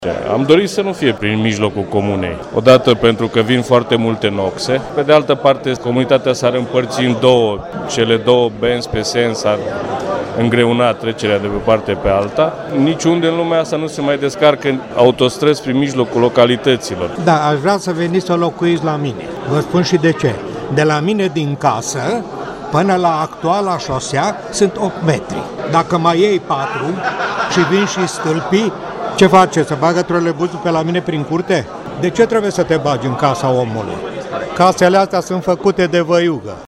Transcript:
Am dorit să nu fie prin mijlocul comunei. Odată pentru că vin foarte multe noxe, pe de altă parte comunitatea s-ar împărți în două, cele două benzi pe sens ar îngreuna trecerea de pe parte pe alta. Niciunde în lumea asta nu se mai descarcă autostrăzi prin mijlocul localităților. Da, aș vrea să veniți să locuiți la mine. Vă spun și de ce. De la mine din casă până la actuala șosea sunt 8 metri. Dacă mai iei 4 și vin și stâlpii, ce face? Să bagă trolebuzul pe la mine prin curte? De ce trebuie să te bagi în casa omului? Casele astea sunt făcute de văiugă.